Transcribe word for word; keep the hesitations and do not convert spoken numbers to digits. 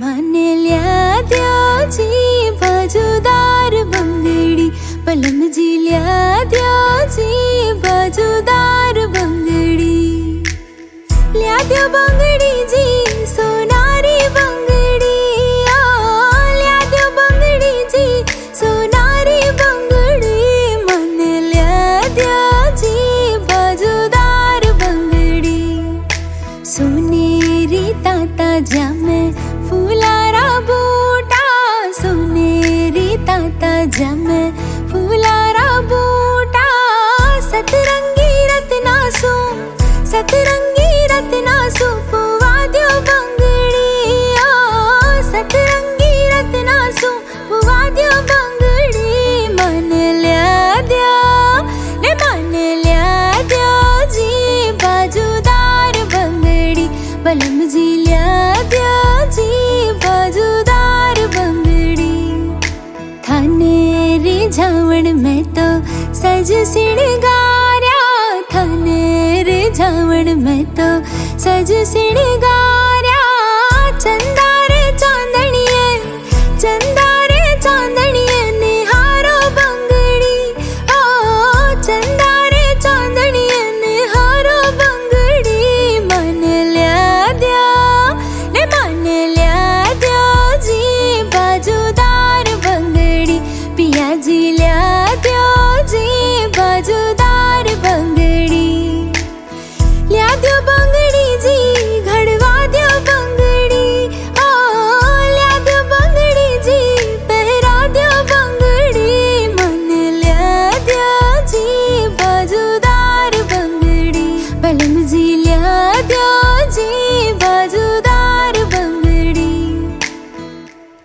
माने लिया दियो जी बाजूदार बंगड़ी, पलम जी लिया दियो जी बाजूदार बंगड़ी। लिया दियो बंगड़ी जी सोनारी बंगड़ी, ओ लिया दियो बंगड़ी जी सोनारी बंगड़ी। माने लिया दियो जी बाजूदार बंगड़ी। सोनेरी ताता जामे फूलारा बूटा, सोनेरी ताता जामे फूलारा बूटा। सतरंगी रत्ना सो सतरंगी रत्ना सो पुवा दियो बंगड़ी, ओ सतरंगी रत्ना सो पुवा दियो बंगड़ी। मन लिया दियो ले मन लिया दियो जी बाजूदार बंगड़ी, पलम जी लिया दियो जी बाजूदार बंगड़ी। थाने रे झावण में तो सज सिणगार्या, थाने रे झावण में तो सज सिणगार्या। चंदा रे चांदणिये चंदा रे चांदणिये निहारो बंगड़ी, ओ चंदा रे चांदणिये निहारो बंगड़ी। मन लिया दियो ले मन लिया दियो जी बाजूदार बंगड़ी, पिया जी लिया दियो जी बाजूदार बंगड़ी। लिया दियो बंगड़ी जी घड़वा दियो बंगड़ी, ओ लिया दियो बंगड़ी जी पहरा दियो बंगड़ी। मन लिया दियो जी बाजूदार बंगड़ी, पलम जी लिया दियो